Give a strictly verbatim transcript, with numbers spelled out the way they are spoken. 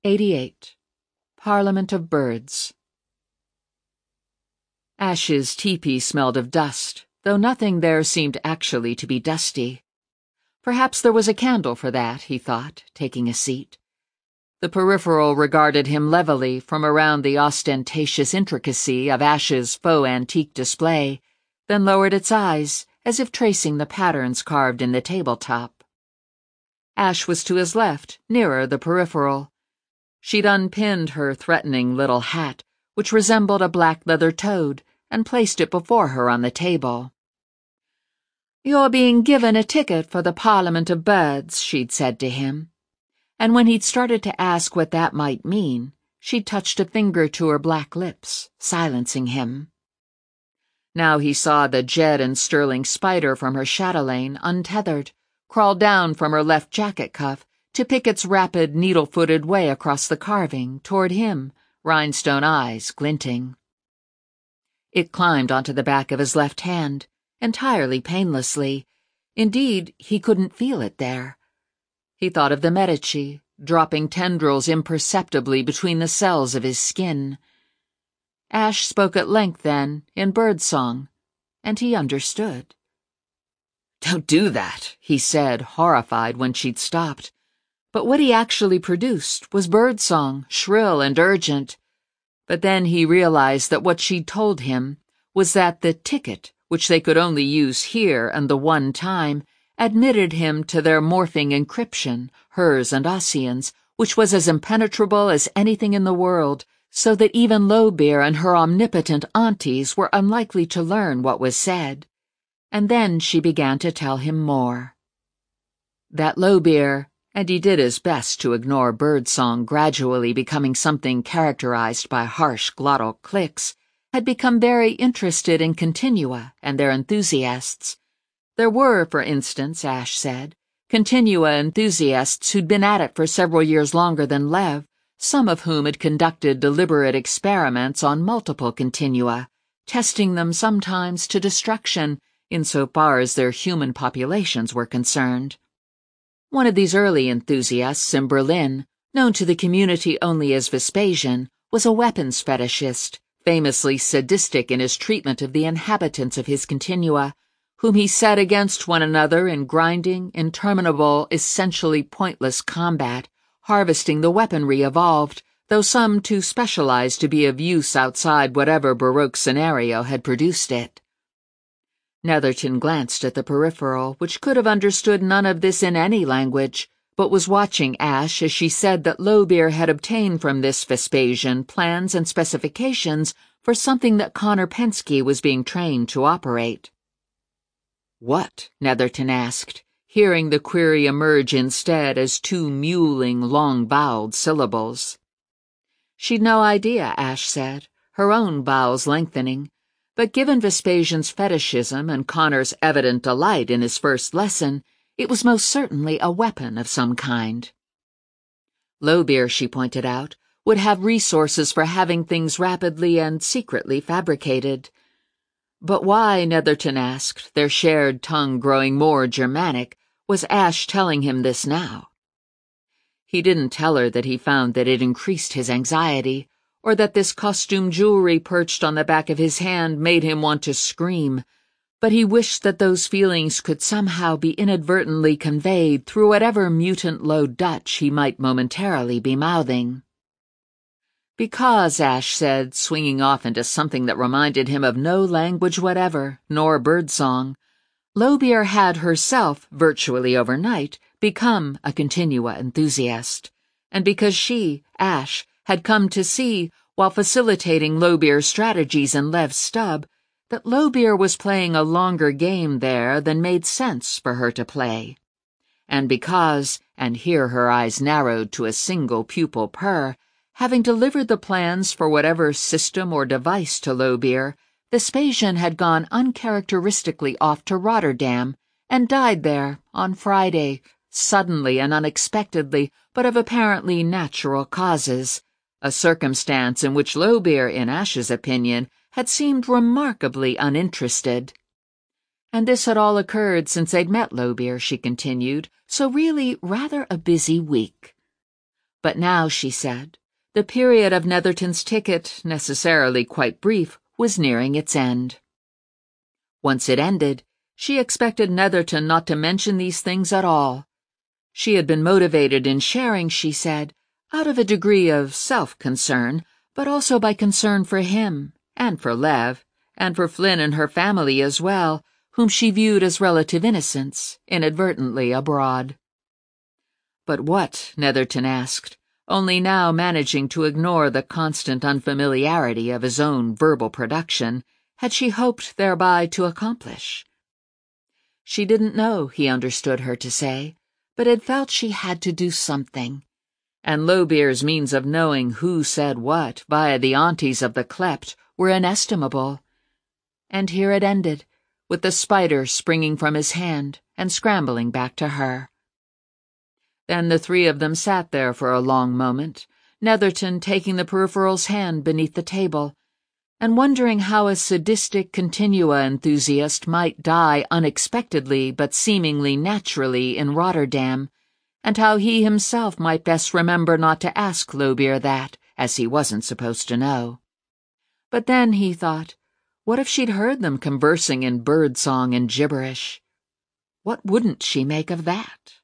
eighty-eight. Parliament of Birds. Ash's teepee smelled of dust, though nothing there seemed actually to be dusty. Perhaps there was a candle for that, he thought, taking a seat. The peripheral regarded him levelly from around the ostentatious intricacy of Ash's faux antique display, then lowered its eyes, as if tracing the patterns carved in the tabletop. Ash was to his left, nearer the peripheral. She'd unpinned her threatening little hat, which resembled a black leather toad, and placed it before her on the table. "You're being given a ticket for the Parliament of Birds," she'd said to him. And when he'd started to ask what that might mean, she'd touched a finger to her black lips, silencing him. Now he saw the Jed and Sterling spider from her chatelaine untethered, crawl down from her left jacket cuff to pick its rapid, needle-footed way across the carving toward him, rhinestone eyes glinting. It climbed onto the back of his left hand, entirely painlessly. Indeed, he couldn't feel it there. He thought of the Medici, dropping tendrils imperceptibly between the cells of his skin. Ash spoke at length then, in birdsong, and he understood. "Don't do that," he said, horrified when she'd stopped. But what he actually produced was birdsong, shrill and urgent. But then he realized that what she'd told him was that the ticket, which they could only use here and the one time, admitted him to their morphing encryption, hers and Ossian's, which was as impenetrable as anything in the world, so that even Lowbeer and her omnipotent aunties were unlikely to learn what was said. And then she began to tell him more. That Lowbeer, and he did his best to ignore birdsong gradually becoming something characterized by harsh glottal clicks, had become very interested in continua and their enthusiasts. There were, for instance, Ash said, continua enthusiasts who'd been at it for several years longer than Lev, some of whom had conducted deliberate experiments on multiple continua, testing them sometimes to destruction, insofar as their human populations were concerned. One of these early enthusiasts in Berlin, known to the community only as Vespasian, was a weapons fetishist, famously sadistic in his treatment of the inhabitants of his continua, whom he set against one another in grinding, interminable, essentially pointless combat, harvesting the weaponry evolved, though some too specialized to be of use outside whatever Baroque scenario had produced it. Netherton glanced at the peripheral, which could have understood none of this in any language, but was watching Ash as she said that Lowbeer had obtained from this Vespasian plans and specifications for something that Connor Pensky was being trained to operate. "What?" Netherton asked, hearing the query emerge instead as two mewling, long-voweled syllables. She'd no idea, Ash said, her own vowels lengthening. But given Vespasian's fetishism and Connor's evident delight in his first lesson, it was most certainly a weapon of some kind. Lowbeer, she pointed out, would have resources for having things rapidly and secretly fabricated. But why, Netherton asked, their shared tongue growing more Germanic, was Ash telling him this now? He didn't tell her that he found that it increased his anxiety, or that this costume jewelry perched on the back of his hand made him want to scream, but he wished that those feelings could somehow be inadvertently conveyed through whatever mutant Low Dutch he might momentarily be mouthing. Because, Ash said, swinging off into something that reminded him of no language whatever, nor birdsong, Lowbeer had herself, virtually overnight, become a continua enthusiast, and because she, Ash, had come to see, while facilitating Lowbeer's strategies in Lev's stub, that Lowbeer was playing a longer game there than made sense for her to play. And because, and here her eyes narrowed to a single pupil purr, having delivered the plans for whatever system or device to Lowbeer, Vespasian had gone uncharacteristically off to Rotterdam and died there on Friday, suddenly and unexpectedly, but of apparently natural causes, a circumstance in which Lowbeer, in Ash's opinion, had seemed remarkably uninterested. And this had all occurred since they'd met Lowbeer, she continued, so really rather a busy week. But now, she said, the period of Netherton's ticket, necessarily quite brief, was nearing its end. Once it ended, she expected Netherton not to mention these things at all. She had been motivated in sharing, she said, out of a degree of self-concern, but also by concern for him, and for Lev, and for Flynn and her family as well, whom she viewed as relative innocents, inadvertently abroad. But what, Netherton asked, only now managing to ignore the constant unfamiliarity of his own verbal production, had she hoped thereby to accomplish? She didn't know, he understood her to say, but had felt she had to do something, and Lowbeer's means of knowing who said what via the aunties of the Klept were inestimable. And here it ended, with the spider springing from his hand and scrambling back to her. Then the three of them sat there for a long moment, Netherton taking the peripheral's hand beneath the table, and wondering how a sadistic continua enthusiast might die unexpectedly but seemingly naturally in Rotterdam, and how he himself might best remember not to ask Lowbeer that, as he wasn't supposed to know. But then, he thought, what if she'd heard them conversing in bird-song and gibberish? What wouldn't she make of that?